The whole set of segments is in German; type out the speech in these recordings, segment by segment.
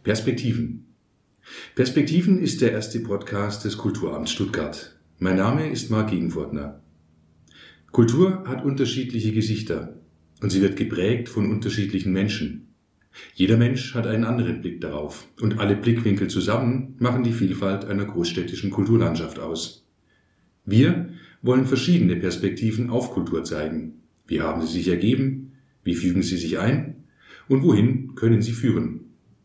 Perspektiven. Perspektiven ist der erste Podcast des Kulturamts Stuttgart. Mein Name ist Marc Gegenfortner. Kultur hat unterschiedliche Gesichter und sie wird geprägt von unterschiedlichen Menschen. Jeder Mensch hat einen anderen Blick darauf und alle Blickwinkel zusammen machen die Vielfalt einer großstädtischen Kulturlandschaft aus. Wir wollen verschiedene Perspektiven auf Kultur zeigen. Wie haben sie sich ergeben? Wie fügen sie sich ein? Und wohin können sie führen?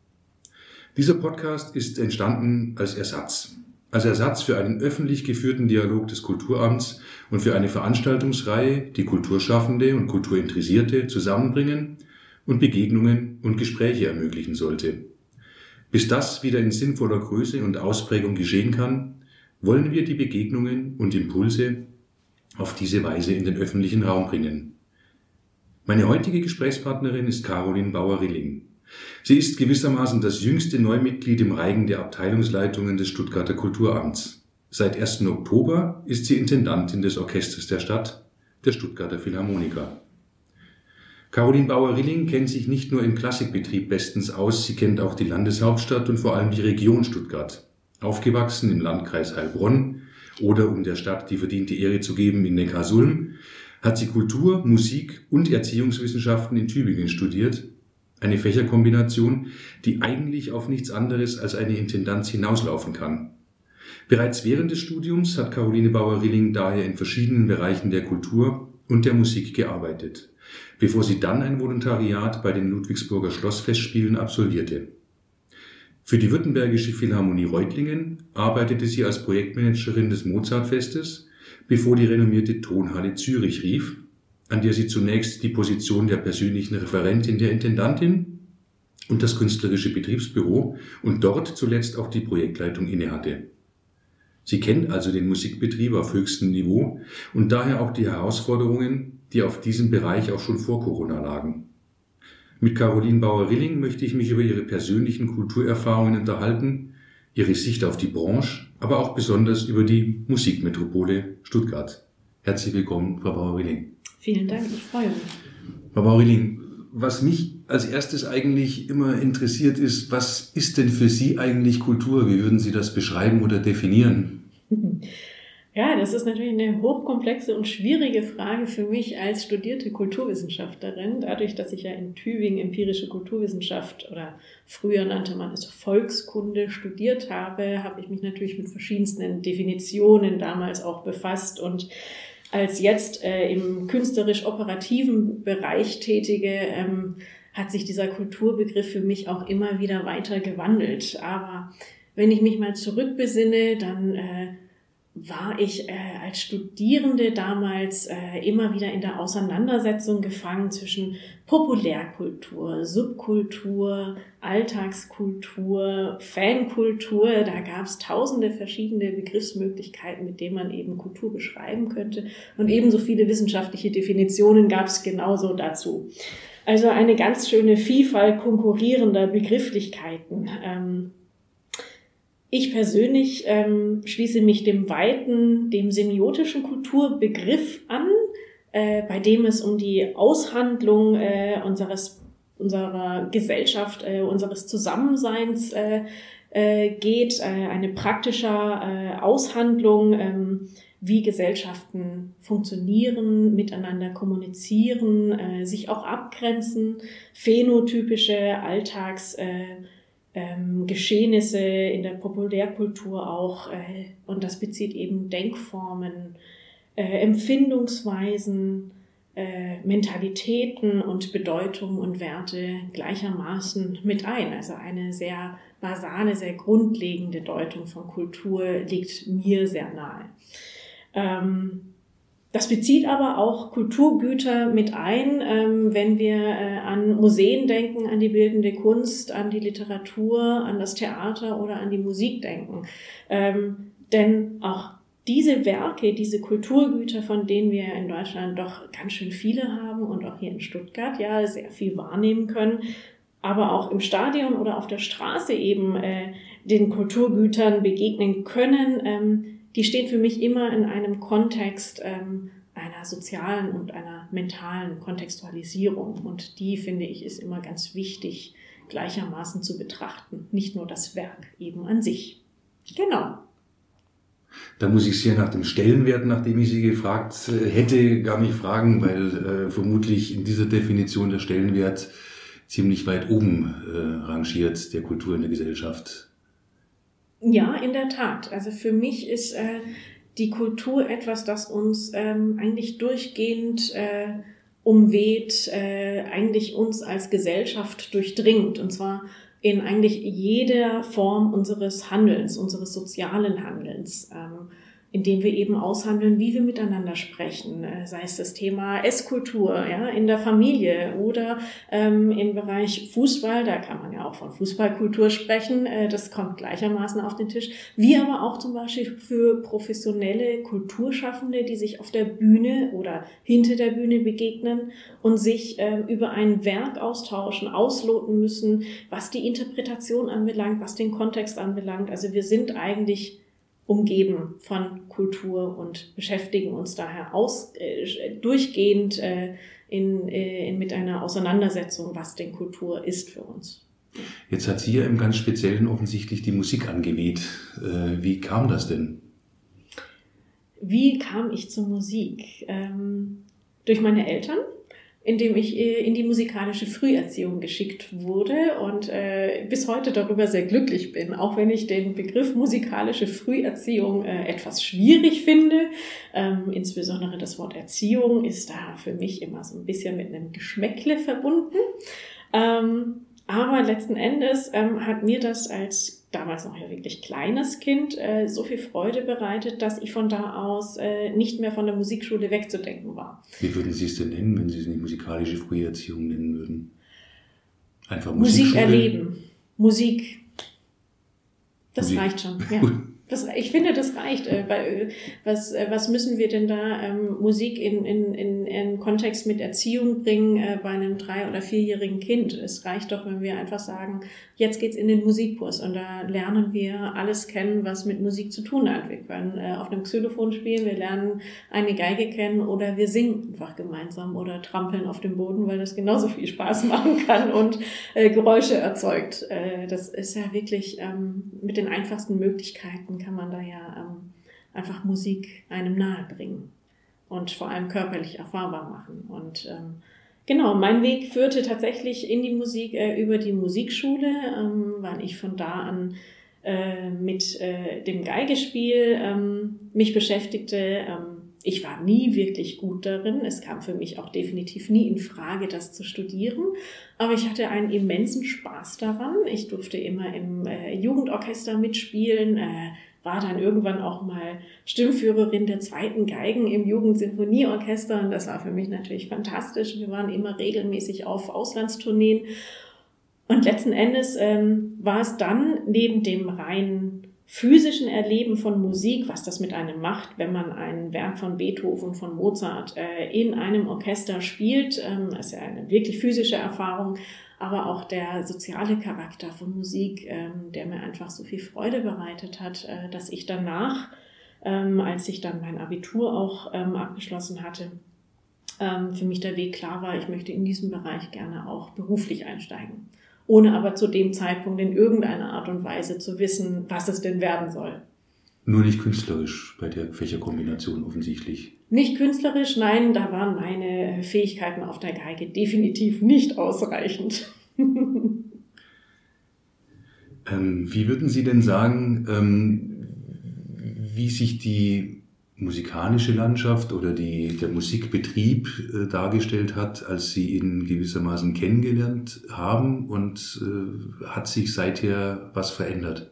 Dieser Podcast ist entstanden als Ersatz für einen öffentlich geführten Dialog des Kulturamts und für eine Veranstaltungsreihe, die Kulturschaffende und Kulturinteressierte zusammenbringen und Begegnungen und Gespräche ermöglichen sollte. Bis das wieder in sinnvoller Größe und Ausprägung geschehen kann, wollen wir die Begegnungen und Impulse auf diese Weise in den öffentlichen Raum bringen. Meine heutige Gesprächspartnerin ist Caroline Bauer-Rilling. Sie ist gewissermaßen das jüngste Neumitglied im Reigen der Abteilungsleitungen des Stuttgarter Kulturamts. Seit 1. Oktober ist sie Intendantin des Orchesters der Stadt, der Stuttgarter Philharmoniker. Caroline Bauer-Rilling kennt sich nicht nur im Klassikbetrieb bestens aus, sie kennt auch die Landeshauptstadt und vor allem die Region Stuttgart. Aufgewachsen im Landkreis Heilbronn oder, um der Stadt die verdiente Ehre zu geben, in Neckarsulm, hat sie Kultur-, Musik- und Erziehungswissenschaften in Tübingen studiert. Eine Fächerkombination, die eigentlich auf nichts anderes als eine Intendanz hinauslaufen kann. Bereits während des Studiums hat Caroline Bauer-Rilling daher in verschiedenen Bereichen der Kultur und der Musik gearbeitet, bevor sie dann ein Volontariat bei den Ludwigsburger Schlossfestspielen absolvierte. Für die Württembergische Philharmonie Reutlingen arbeitete sie als Projektmanagerin des Mozartfestes, bevor die renommierte Tonhalle Zürich rief, an der sie zunächst die Position der persönlichen Referentin der Intendantin und das künstlerische Betriebsbüro und dort zuletzt auch die Projektleitung innehatte. Sie kennt also den Musikbetrieb auf höchstem Niveau und daher auch die Herausforderungen, die auf diesem Bereich auch schon vor Corona lagen. Mit Caroline Bauer-Rilling möchte ich mich über ihre persönlichen Kulturerfahrungen unterhalten, ihre Sicht auf die Branche, aber auch besonders über die Musikmetropole Stuttgart. Herzlich willkommen, Frau Bauer-Rilling. Vielen Dank, ich freue mich. Frau Bauer-Rilling, was mich als erstes eigentlich immer interessiert ist, was ist denn für Sie eigentlich Kultur? Wie würden Sie das beschreiben oder definieren? Ja, das ist natürlich eine hochkomplexe und schwierige Frage für mich als studierte Kulturwissenschaftlerin. Dadurch, dass ich ja in Tübingen empirische Kulturwissenschaft oder früher nannte man es Volkskunde studiert habe, habe ich mich natürlich mit verschiedensten Definitionen damals auch befasst und als jetzt im künstlerisch-operativen Bereich Tätige hat sich dieser Kulturbegriff für mich auch immer wieder weiter gewandelt. Aber wenn ich mich mal zurückbesinne, dann war ich als Studierende damals immer wieder in der Auseinandersetzung gefangen zwischen Populärkultur, Subkultur, Alltagskultur, Fankultur. Da gab es tausende verschiedene Begriffsmöglichkeiten, mit denen man eben Kultur beschreiben könnte. Und ebenso viele wissenschaftliche Definitionen gab es genauso dazu. Also eine ganz schöne Vielfalt konkurrierender Begrifflichkeiten. Ich persönlich schließe mich dem semiotischen Kulturbegriff an, bei dem es um die Aushandlung unserer Gesellschaft, unseres Zusammenseins geht, eine praktische Aushandlung, wie Gesellschaften funktionieren, miteinander kommunizieren, sich auch abgrenzen, phänotypische Geschehnisse in der Populärkultur auch, und das bezieht eben Denkformen, Empfindungsweisen, Mentalitäten und Bedeutungen und Werte gleichermaßen mit ein. Also eine sehr basale, sehr grundlegende Deutung von Kultur liegt mir sehr nahe. Das bezieht aber auch Kulturgüter mit ein, wenn wir an Museen denken, an die bildende Kunst, an die Literatur, an das Theater oder an die Musik denken. Denn auch diese Werke, diese Kulturgüter, von denen wir in Deutschland doch ganz schön viele haben und auch hier in Stuttgart ja sehr viel wahrnehmen können, aber auch im Stadion oder auf der Straße eben den Kulturgütern begegnen können, die stehen für mich immer in einem Kontext einer sozialen und einer mentalen Kontextualisierung. Und die, finde ich, ist immer ganz wichtig gleichermaßen zu betrachten, nicht nur das Werk eben an sich. Genau. Da muss ich Sie nach dem Stellenwert, nachdem ich Sie gefragt hätte, gar nicht fragen, weil vermutlich in dieser Definition der Stellenwert ziemlich weit oben rangiert der Kultur in der Gesellschaft. Ja, in der Tat. Also für mich ist die Kultur etwas, das uns eigentlich durchgehend umweht, eigentlich uns als Gesellschaft durchdringt. Und zwar in eigentlich jeder Form unseres Handelns, unseres sozialen Handelns, indem wir eben aushandeln, wie wir miteinander sprechen, sei es das Thema Esskultur, ja, in der Familie oder im Bereich Fußball, da kann man ja auch von Fußballkultur sprechen, das kommt gleichermaßen auf den Tisch, wie aber auch zum Beispiel für professionelle Kulturschaffende, die sich auf der Bühne oder hinter der Bühne begegnen und sich über ein Werk austauschen, ausloten müssen, was die Interpretation anbelangt, was den Kontext anbelangt. Also wir sind eigentlich umgeben von Kultur und beschäftigen uns daher durchgehend mit einer Auseinandersetzung, was denn Kultur ist für uns. Jetzt hat Sie ja im ganz Speziellen offensichtlich die Musik angeweht. Wie kam das denn? Wie kam ich zur Musik? Durch meine Eltern, indem ich in die musikalische Früherziehung geschickt wurde und bis heute darüber sehr glücklich bin, auch wenn ich den Begriff musikalische Früherziehung etwas schwierig finde. Insbesondere das Wort Erziehung ist da für mich immer so ein bisschen mit einem Geschmäckle verbunden. Aber letzten Endes hat mir das als damals noch ja wirklich kleines Kind so viel Freude bereitet, dass ich von da aus nicht mehr von der Musikschule wegzudenken war. Wie würden Sie es denn nennen, wenn Sie es nicht musikalische Früherziehung nennen würden? Einfach Musik erleben. Musik. Das Musik. Reicht schon, ja. Ich finde, das reicht. Was müssen wir denn da Musik in Kontext mit Erziehung bringen bei einem 3- oder 4-jährigen Kind? Es reicht doch, wenn wir einfach sagen, jetzt geht's in den Musikkurs und da lernen wir alles kennen, was mit Musik zu tun hat. Wir können auf einem Xylophon spielen, wir lernen eine Geige kennen oder wir singen einfach gemeinsam oder trampeln auf dem Boden, weil das genauso viel Spaß machen kann und Geräusche erzeugt. Das ist ja wirklich mit den einfachsten Möglichkeiten kann man da ja einfach Musik einem nahe bringen und vor allem körperlich erfahrbar machen. Und genau, mein Weg führte tatsächlich in die Musik über die Musikschule, weil ich von da an mit dem Geigespiel mich beschäftigte. Ich war nie wirklich gut darin. Es kam für mich auch definitiv nie in Frage, das zu studieren. Aber ich hatte einen immensen Spaß daran. Ich durfte immer im Jugendorchester mitspielen, war dann irgendwann auch mal Stimmführerin der 2. Geigen im Jugendsinfonieorchester. Und das war für mich natürlich fantastisch. Wir waren immer regelmäßig auf Auslandstourneen. Und letzten Endes war es dann neben dem rein physischen Erleben von Musik, was das mit einem macht, wenn man ein Werk von Beethoven, von Mozart in einem Orchester spielt. Das ist ja eine wirklich physische Erfahrung, aber auch der soziale Charakter von Musik, der mir einfach so viel Freude bereitet hat, dass ich danach, als ich dann mein Abitur auch abgeschlossen hatte, für mich der Weg klar war, ich möchte in diesem Bereich gerne auch beruflich einsteigen. Ohne aber zu dem Zeitpunkt in irgendeiner Art und Weise zu wissen, was es denn werden soll. Nur nicht künstlerisch bei der Fächerkombination offensichtlich. Nicht künstlerisch, nein, da waren meine Fähigkeiten auf der Geige definitiv nicht ausreichend. Wie würden Sie denn sagen, wie sich die musikalische Landschaft oder der Musikbetrieb dargestellt hat, als Sie ihn gewissermaßen kennengelernt haben und hat sich seither was verändert?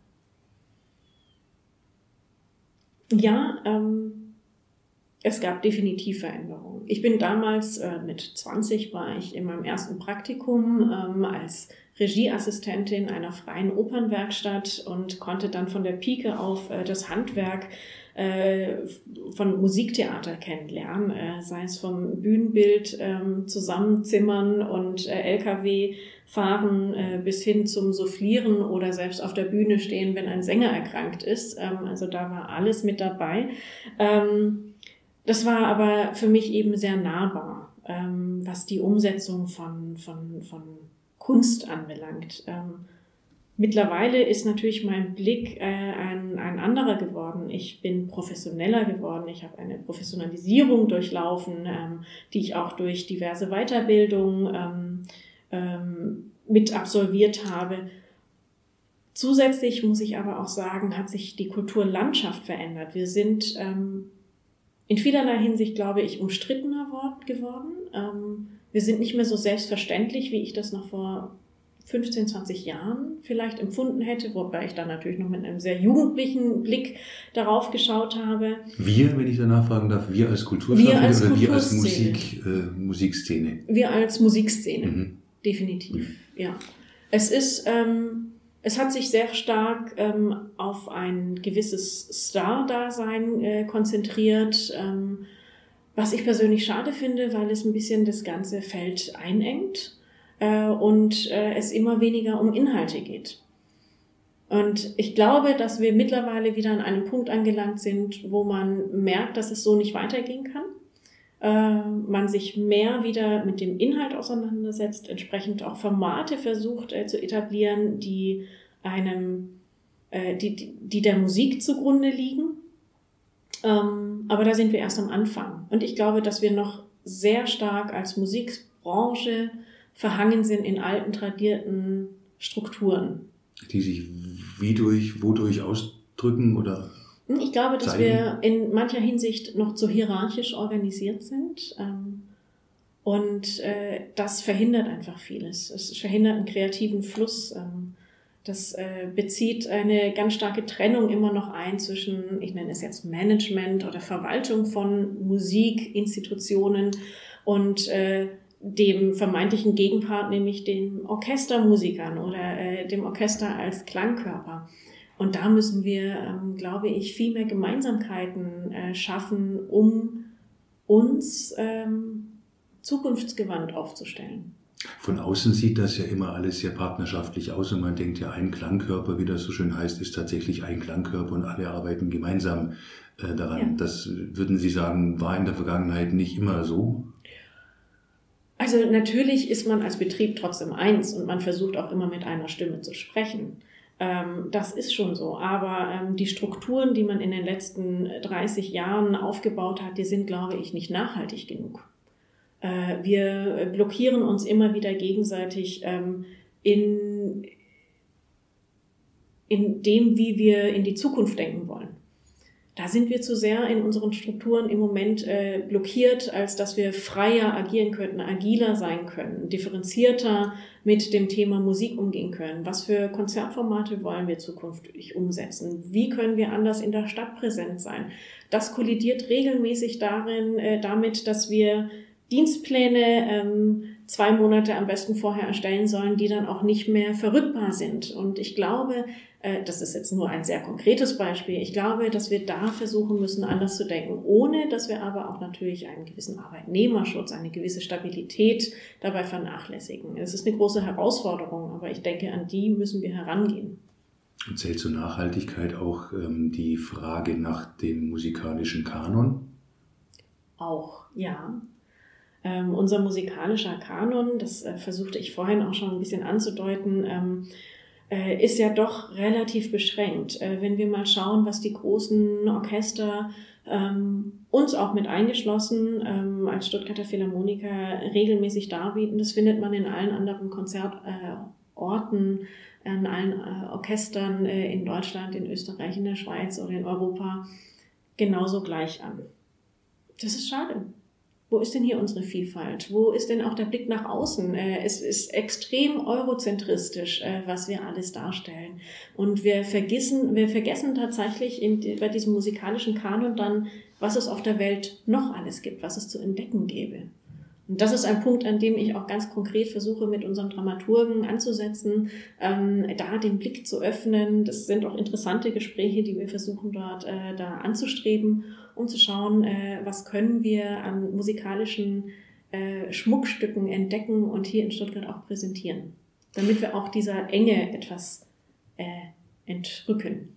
Ja, es gab definitiv Veränderungen. Ich bin damals, mit 20 war ich in meinem ersten Praktikum als Regieassistentin einer freien Opernwerkstatt und konnte dann von der Pike auf das Handwerk von Musiktheater kennenlernen, sei es vom Bühnenbild zusammenzimmern und LKW fahren bis hin zum Soufflieren oder selbst auf der Bühne stehen, wenn ein Sänger erkrankt ist. Also da war alles mit dabei. Das war aber für mich eben sehr nahbar, was die Umsetzung von Kunst anbelangt. Mittlerweile ist natürlich mein Blick ein anderer geworden. Ich bin professioneller geworden. Ich habe eine Professionalisierung durchlaufen, die ich auch durch diverse Weiterbildungen mit absolviert habe. Zusätzlich muss ich aber auch sagen, hat sich die Kulturlandschaft verändert. Wir sind in vielerlei Hinsicht, glaube ich, umstrittener geworden. Wir sind nicht mehr so selbstverständlich, wie ich das noch vor 15, 20 Jahren vielleicht empfunden hätte, wobei ich dann natürlich noch mit einem sehr jugendlichen Blick darauf geschaut habe. Wir, wenn ich danach fragen darf, wir als Kulturschaffende oder wir als Musikszene? Wir als Musikszene, definitiv, ja. Es hat sich sehr stark auf ein gewisses Star-Dasein konzentriert, was ich persönlich schade finde, weil es ein bisschen das ganze Feld einengt und es immer weniger um Inhalte geht. Und ich glaube, dass wir mittlerweile wieder an einem Punkt angelangt sind, wo man merkt, dass es so nicht weitergehen kann. Man sich mehr wieder mit dem Inhalt auseinandersetzt, entsprechend auch Formate versucht zu etablieren, die der Musik zugrunde liegen. Aber da sind wir erst am Anfang. Und ich glaube, dass wir noch sehr stark als Musikbranche verhangen sind in alten, tradierten Strukturen. Die sich wodurch ausdrücken oder? Ich glaube, dass wir in mancher Hinsicht noch zu hierarchisch organisiert sind. Und das verhindert einfach vieles. Es verhindert einen kreativen Fluss. Das bezieht eine ganz starke Trennung immer noch ein zwischen, ich nenne es jetzt Management oder Verwaltung von Musikinstitutionen und dem vermeintlichen Gegenpart, nämlich den Orchestermusikern oder dem Orchester als Klangkörper. Und da müssen wir, glaube ich, viel mehr Gemeinsamkeiten schaffen, um uns zukunftsgewandt aufzustellen. Von außen sieht das ja immer alles sehr partnerschaftlich aus und man denkt ja, ein Klangkörper, wie das so schön heißt, ist tatsächlich ein Klangkörper und alle arbeiten gemeinsam daran. Ja. Das, würden Sie sagen, war in der Vergangenheit nicht immer so? Also natürlich ist man als Betrieb trotzdem eins und man versucht auch immer mit einer Stimme zu sprechen. Das ist schon so, aber die Strukturen, die man in den letzten 30 Jahren aufgebaut hat, die sind, glaube ich, nicht nachhaltig genug. Wir blockieren uns immer wieder gegenseitig in dem, wie wir in die Zukunft denken wollen. Da sind wir zu sehr in unseren Strukturen im Moment blockiert, als dass wir freier agieren könnten, agiler sein können, differenzierter mit dem Thema Musik umgehen können. Was für Konzertformate wollen wir zukünftig umsetzen? Wie können wir anders in der Stadt präsent sein? Das kollidiert regelmäßig damit, dass wir Dienstpläne 2 Monate am besten vorher erstellen sollen, die dann auch nicht mehr verrückbar sind. Und ich glaube, das ist jetzt nur ein sehr konkretes Beispiel, ich glaube, dass wir da versuchen müssen, anders zu denken, ohne dass wir aber auch natürlich einen gewissen Arbeitnehmerschutz, eine gewisse Stabilität dabei vernachlässigen. Es ist eine große Herausforderung, aber ich denke, an die müssen wir herangehen. Und zählt zur Nachhaltigkeit auch die Frage nach dem musikalischen Kanon? Auch, ja. Unser musikalischer Kanon, das versuchte ich vorhin auch schon ein bisschen anzudeuten, ist ja doch relativ beschränkt. Wenn wir mal schauen, was die großen Orchester, uns auch mit eingeschlossen, als Stuttgarter Philharmoniker regelmäßig darbieten, das findet man in allen anderen Konzertorten, an allen Orchestern in Deutschland, in Österreich, in der Schweiz oder in Europa genauso gleich an. Das ist schade. Wo ist denn hier unsere Vielfalt? Wo ist denn auch der Blick nach außen? Es ist extrem eurozentristisch, was wir alles darstellen. Und wir vergessen tatsächlich bei diesem musikalischen Kanon dann, was es auf der Welt noch alles gibt, was es zu entdecken gäbe. Und das ist ein Punkt, an dem ich auch ganz konkret versuche, mit unseren Dramaturgen anzusetzen, da den Blick zu öffnen. Das sind auch interessante Gespräche, die wir versuchen dort da anzustreben, um zu schauen, was können wir an musikalischen Schmuckstücken entdecken und hier in Stuttgart auch präsentieren, damit wir auch dieser Enge etwas entrücken.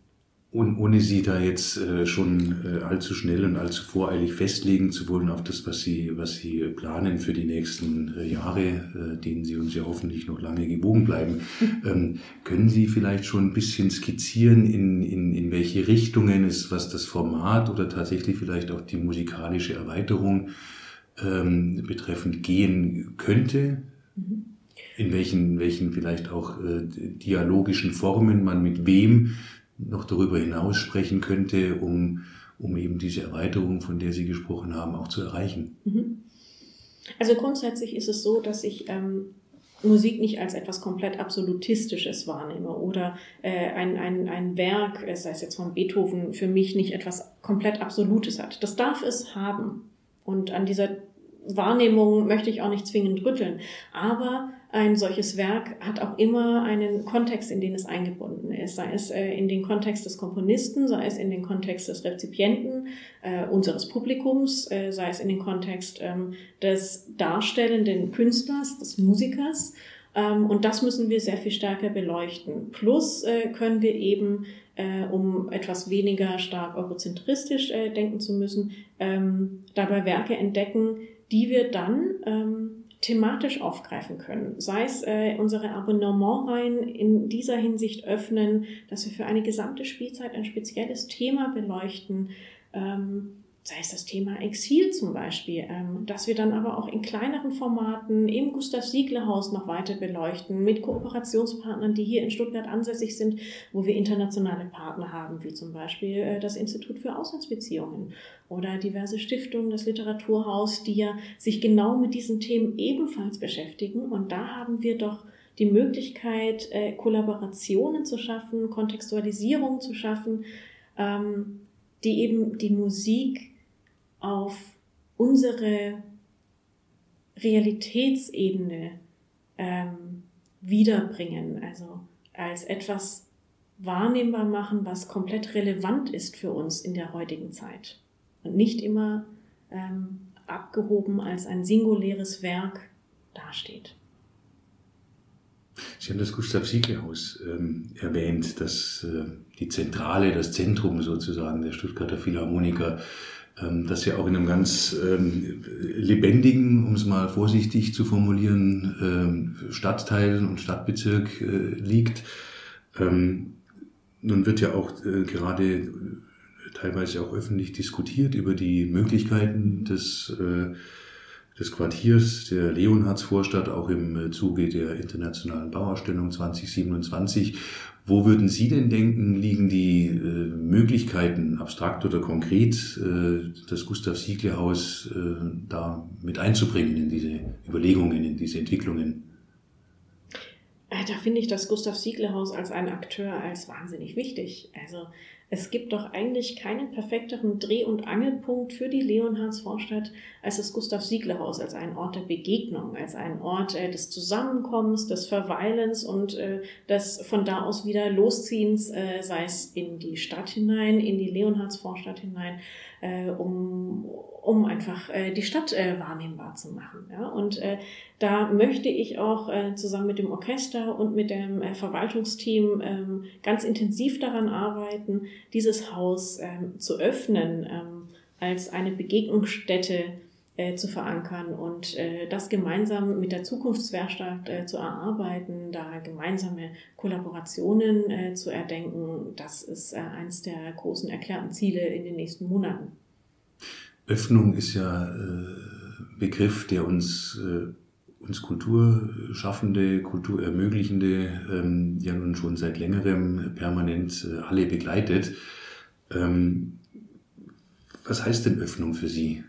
Und ohne Sie da jetzt schon allzu schnell und allzu voreilig festlegen zu wollen auf das, was Sie planen für die nächsten Jahre, denen Sie uns ja hoffentlich noch lange gewogen bleiben, können Sie vielleicht schon ein bisschen skizzieren, in welche Richtungen es, was das Format oder tatsächlich vielleicht auch die musikalische Erweiterung betreffend gehen könnte? In welchen vielleicht auch dialogischen Formen man mit wem noch darüber hinaus sprechen könnte, um eben diese Erweiterung, von der Sie gesprochen haben, auch zu erreichen? Also grundsätzlich ist es so, dass ich Musik nicht als etwas komplett Absolutistisches wahrnehme oder ein Werk, sei es jetzt von Beethoven, für mich nicht etwas komplett Absolutes hat. Das darf es haben. Und an dieser Wahrnehmung möchte ich auch nicht zwingend rütteln. Aber ein solches Werk hat auch immer einen Kontext, in den es eingebunden ist. Sei es in den Kontext des Komponisten, sei es in den Kontext des Rezipienten, unseres Publikums, sei es in den Kontext des darstellenden Künstlers, des Musikers. Und das müssen wir sehr viel stärker beleuchten. Plus können wir eben, um etwas weniger stark eurozentristisch denken zu müssen, dabei Werke entdecken, die wir dann thematisch aufgreifen können. Sei es unsere Abonnementreihen in dieser Hinsicht öffnen, dass wir für eine gesamte Spielzeit ein spezielles Thema beleuchten, sei es das Thema Exil zum Beispiel, dass wir dann aber auch in kleineren Formaten im Gustav-Siegler-Haus noch weiter beleuchten, mit Kooperationspartnern, die hier in Stuttgart ansässig sind, wo wir internationale Partner haben, wie zum Beispiel das Institut für Auslandsbeziehungen oder diverse Stiftungen, das Literaturhaus, die ja sich genau mit diesen Themen ebenfalls beschäftigen. Und da haben wir doch die Möglichkeit, Kollaborationen zu schaffen, Kontextualisierung zu schaffen, die eben die Musik auf unsere Realitätsebene wiederbringen, also als etwas wahrnehmbar machen, was komplett relevant ist für uns in der heutigen Zeit und nicht immer abgehoben als ein singuläres Werk dasteht. Sie haben das Gustav-Siegler-Haus erwähnt, das die Zentrale, das Zentrum sozusagen der Stuttgarter Philharmoniker, das ja auch in einem ganz lebendigen, um es mal vorsichtig zu formulieren, Stadtteil und Stadtbezirk liegt. Nun wird ja auch gerade teilweise auch öffentlich diskutiert über die Möglichkeiten des Quartiers der Leonhardsvorstadt, auch im Zuge der Internationalen Bauausstellung 2027. Wo würden Sie denn denken, liegen die Möglichkeiten, abstrakt oder konkret, das Gustav-Siegler-Haus da mit einzubringen in diese Überlegungen, in diese Entwicklungen? Da finde ich das Gustav-Siegler-Haus als ein Akteur als wahnsinnig wichtig. Also es gibt doch eigentlich keinen perfekteren Dreh- und Angelpunkt für die Leonhardsvorstadt als das Gustav-Siegler-Haus, als ein Ort der Begegnung, als ein Ort des Zusammenkommens, des Verweilens und des von da aus wieder Losziehens, sei es in die Stadt hinein, in die Leonhardsvorstadt hinein, um einfach die Stadt wahrnehmbar zu machen. Ja? Und da möchte ich auch zusammen mit dem Orchester und mit dem Verwaltungsteam ganz intensiv daran arbeiten, dieses Haus zu öffnen, als eine Begegnungsstätte zu verankern und das gemeinsam mit der Zukunftswerkstatt zu erarbeiten, da gemeinsame Kollaborationen zu erdenken. Das ist eines der großen erklärten Ziele in den nächsten Monaten. Öffnung ist ja Begriff, der uns Kulturschaffende, Kulturermöglichende ja nun schon seit längerem permanent alle begleitet. Was heißt denn Öffnung für Sie?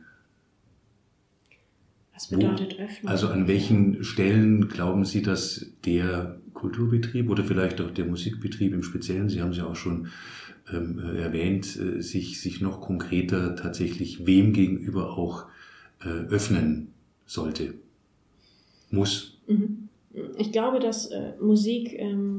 Was bedeutet Öffnung? Also an welchen Stellen glauben Sie, dass der Kulturbetrieb oder vielleicht auch der Musikbetrieb im Speziellen, Sie haben es ja auch schon erwähnt, sich noch konkreter tatsächlich wem gegenüber auch öffnen sollte, muss? Ich glaube, dass Musik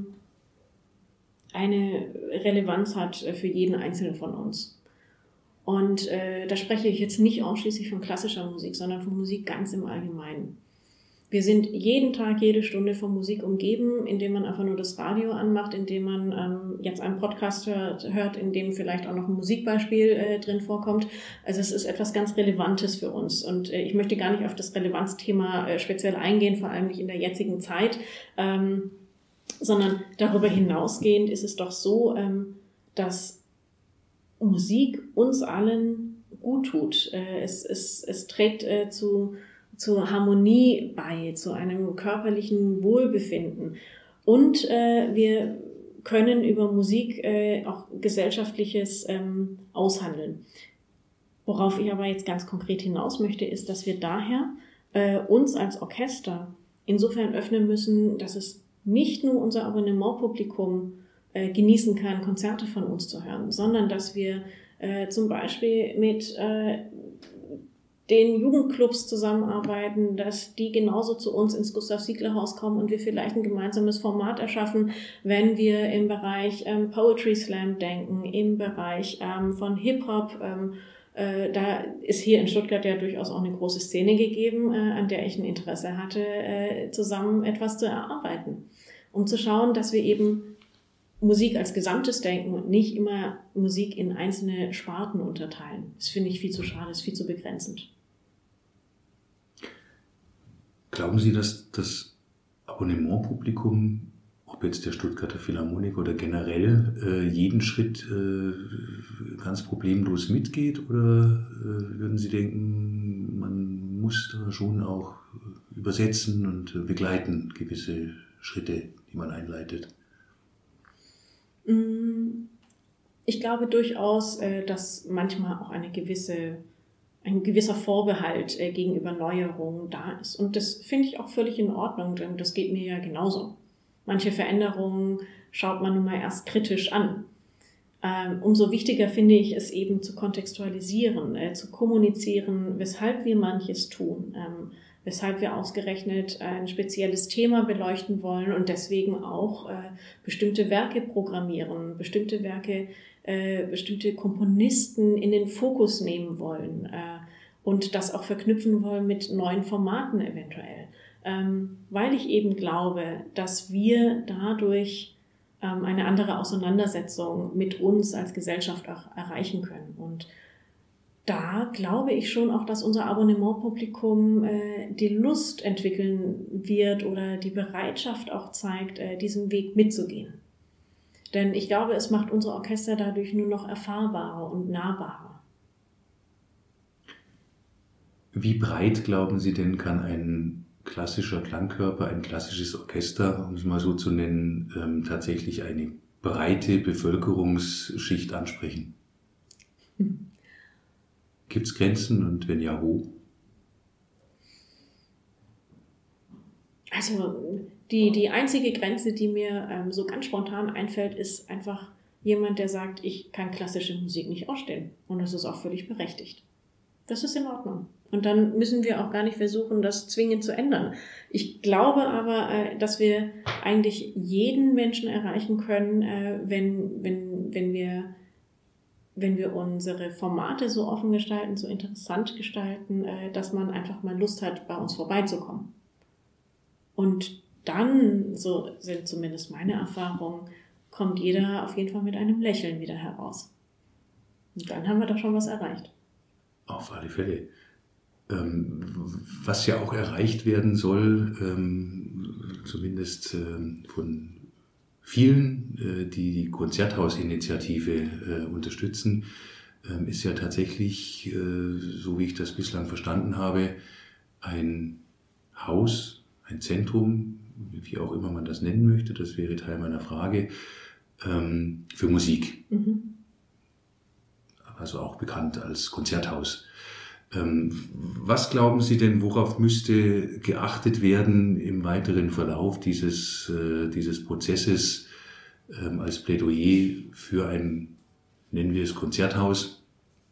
eine Relevanz hat für jeden Einzelnen von uns. Und da spreche ich jetzt nicht ausschließlich von klassischer Musik, sondern von Musik ganz im Allgemeinen. Wir sind jeden Tag, jede Stunde von Musik umgeben, indem man einfach nur das Radio anmacht, indem man jetzt einen Podcast hört, in dem vielleicht auch noch ein Musikbeispiel drin vorkommt. Also es ist etwas ganz Relevantes für uns. Und ich möchte gar nicht auf das Relevanzthema speziell eingehen, vor allem nicht in der jetzigen Zeit, sondern darüber hinausgehend ist es doch so, dass Musik uns allen gut tut. Es trägt zur Harmonie bei, zu einem körperlichen Wohlbefinden. Und wir können über Musik auch Gesellschaftliches aushandeln. Worauf ich aber jetzt ganz konkret hinaus möchte, ist, dass wir daher uns als Orchester insofern öffnen müssen, dass es nicht nur unser Abonnementpublikum genießen kann, Konzerte von uns zu hören, sondern dass wir zum Beispiel mit den Jugendclubs zusammenarbeiten, dass die genauso zu uns ins Gustav-Siegler-Haus kommen und wir vielleicht ein gemeinsames Format erschaffen, wenn wir im Bereich Poetry Slam denken, im Bereich von Hip-Hop. Da ist hier in Stuttgart ja durchaus auch eine große Szene gegeben, an der ich ein Interesse hatte, zusammen etwas zu erarbeiten, um zu schauen, dass wir eben Musik als Gesamtes denken und nicht immer Musik in einzelne Sparten unterteilen. Das finde ich viel zu schade, das ist viel zu begrenzend. Glauben Sie, dass das Abonnementpublikum, ob jetzt der Stuttgarter Philharmoniker oder generell, jeden Schritt ganz problemlos mitgeht? Oder würden Sie denken, man muss da schon auch übersetzen und begleiten gewisse Schritte, die man einleitet? Ich glaube durchaus, dass manchmal auch ein gewisser Vorbehalt gegenüber Neuerungen da ist. Und das finde ich auch völlig in Ordnung, denn das geht mir ja genauso. Manche Veränderungen schaut man nun mal erst kritisch an. Umso wichtiger finde ich es eben zu kontextualisieren, zu kommunizieren, weshalb wir manches tun, weshalb wir ausgerechnet ein spezielles Thema beleuchten wollen und deswegen auch bestimmte Werke programmieren, bestimmte Werke, bestimmte Komponisten in den Fokus nehmen wollen und das auch verknüpfen wollen mit neuen Formaten eventuell. Weil ich eben glaube, dass wir dadurch eine andere Auseinandersetzung mit uns als Gesellschaft auch erreichen können. Und da glaube ich schon auch, dass unser Abonnementpublikum die Lust entwickeln wird oder die Bereitschaft auch zeigt, diesen Weg mitzugehen. Denn ich glaube, es macht unser Orchester dadurch nur noch erfahrbarer und nahbarer. Wie breit, glauben Sie denn, kann ein klassischer Klangkörper, ein klassisches Orchester, um es mal so zu nennen, tatsächlich eine breite Bevölkerungsschicht ansprechen? Gibt es Grenzen und wenn ja, wo? Also die einzige Grenze, die mir so ganz spontan einfällt, ist einfach jemand, der sagt, ich kann klassische Musik nicht ausstehen. Und das ist auch völlig berechtigt. Das ist in Ordnung. Und dann müssen wir auch gar nicht versuchen, das zwingend zu ändern. Ich glaube aber, dass wir eigentlich jeden Menschen erreichen können, wenn wir unsere Formate so offen gestalten, so interessant gestalten, dass man einfach mal Lust hat, bei uns vorbeizukommen. Und dann, so sind zumindest meine Erfahrungen, kommt jeder auf jeden Fall mit einem Lächeln wieder heraus. Und dann haben wir doch schon was erreicht. Auf alle Fälle. Was ja auch erreicht werden soll, zumindest von vielen, die die Konzerthausinitiative unterstützen, ist ja tatsächlich, so wie ich das bislang verstanden habe, ein Haus, ein Zentrum, wie auch immer man das nennen möchte, das wäre Teil meiner Frage, für Musik. Mhm. Also auch bekannt als Konzerthaus. Was glauben Sie denn, worauf müsste geachtet werden im weiteren Verlauf dieses Prozesses als Plädoyer für ein, nennen wir es, Konzerthaus,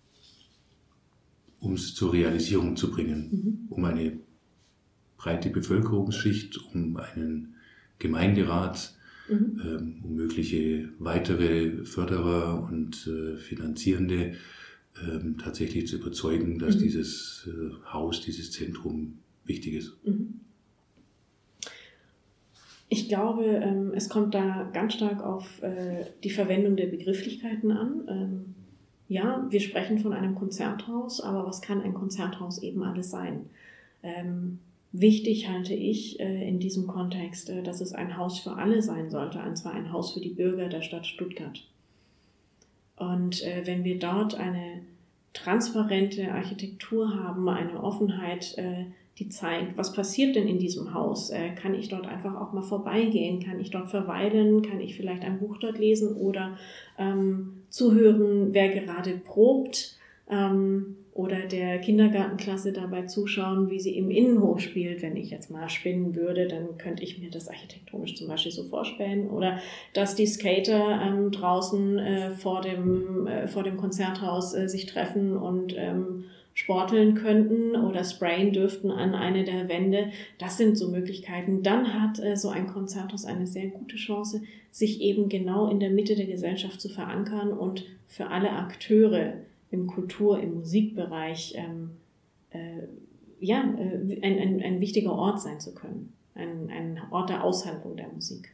um es zur Realisierung zu bringen, um eine breite Bevölkerungsschicht, um einen Gemeinderat, um mögliche weitere Förderer und Finanzierende tatsächlich zu überzeugen, dass dieses Haus, dieses Zentrum wichtig ist? Ich glaube, es kommt da ganz stark auf die Verwendung der Begrifflichkeiten an. Ja, wir sprechen von einem Konzerthaus, aber was kann ein Konzerthaus eben alles sein? Wichtig halte ich in diesem Kontext, dass es ein Haus für alle sein sollte, und zwar ein Haus für die Bürger der Stadt Stuttgart. Und wenn wir dort eine transparente Architektur haben, eine Offenheit, die zeigt, was passiert denn in diesem Haus? Kann ich dort einfach auch mal vorbeigehen? Kann ich dort verweilen? Kann ich vielleicht ein Buch dort lesen oder zuhören, wer gerade probt? Oder der Kindergartenklasse dabei zuschauen, wie sie im Innenhof spielt. Wenn ich jetzt mal spinnen würde, dann könnte ich mir das architektonisch zum Beispiel so vorstellen. Oder dass die Skater draußen vor dem Konzerthaus sich treffen und sporteln könnten oder sprayen dürften an eine der Wände. Das sind so Möglichkeiten. Dann hat so ein Konzerthaus eine sehr gute Chance, sich eben genau in der Mitte der Gesellschaft zu verankern und für alle Akteure im im Musikbereich ein wichtiger Ort sein zu können. Ein Ort der Aushandlung der Musik.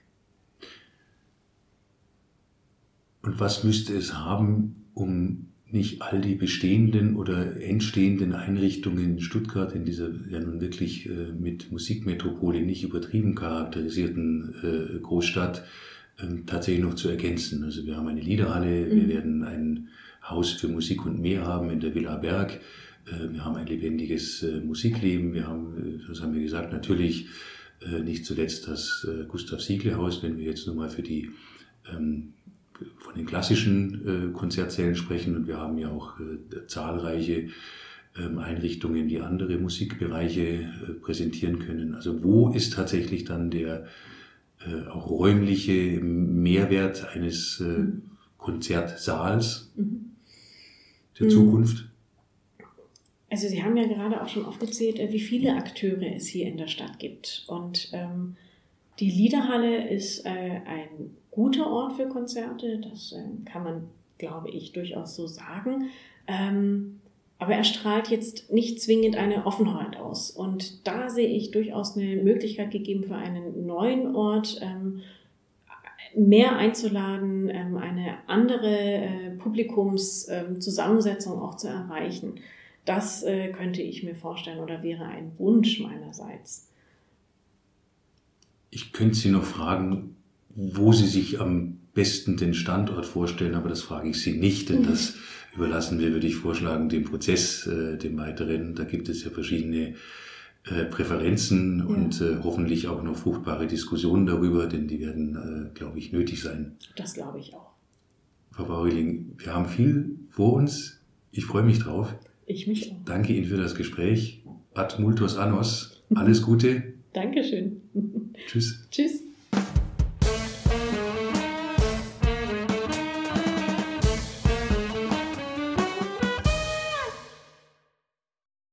Und was müsste es haben, um nicht all die bestehenden oder entstehenden Einrichtungen in Stuttgart, in dieser ja nun wirklich mit Musikmetropole nicht übertrieben charakterisierten Großstadt, tatsächlich noch zu ergänzen? Also wir haben eine Liederhalle, wir werden ein Haus für Musik und mehr haben in der Villa Berg. Wir haben ein lebendiges Musikleben. Wir haben, das haben wir gesagt, natürlich nicht zuletzt das Gustav-Siegle-Haus, wenn wir jetzt nur mal für die von den klassischen Konzertsälen sprechen. Und wir haben ja auch zahlreiche Einrichtungen, die andere Musikbereiche präsentieren können. Also wo ist tatsächlich dann der auch räumliche Mehrwert eines Konzertsaals der Zukunft? Also Sie haben ja gerade auch schon aufgezählt, wie viele Akteure es hier in der Stadt gibt. Und die Liederhalle ist ein guter Ort für Konzerte, das kann man, glaube ich, durchaus so sagen. Aber er strahlt jetzt nicht zwingend eine Offenheit aus. Und da sehe ich durchaus eine Möglichkeit gegeben für einen neuen Ort, mehr einzuladen, eine andere Publikumszusammensetzung auch zu erreichen. Das könnte ich mir vorstellen oder wäre ein Wunsch meinerseits. Ich könnte Sie noch fragen, wo Sie sich am besten den Standort vorstellen, aber das frage ich Sie nicht, denn das überlassen wir, würde ich vorschlagen, dem Prozess, dem weiteren. Da gibt es ja verschiedene Präferenzen und hoffentlich auch noch fruchtbare Diskussionen darüber, denn die werden, glaube ich, nötig sein. Das glaube ich auch. Frau Bauerling, wir haben viel vor uns. Ich freue mich drauf. Ich mich auch. Danke Ihnen für das Gespräch. Ad multos annos. Alles Gute. Dankeschön. Tschüss. Tschüss.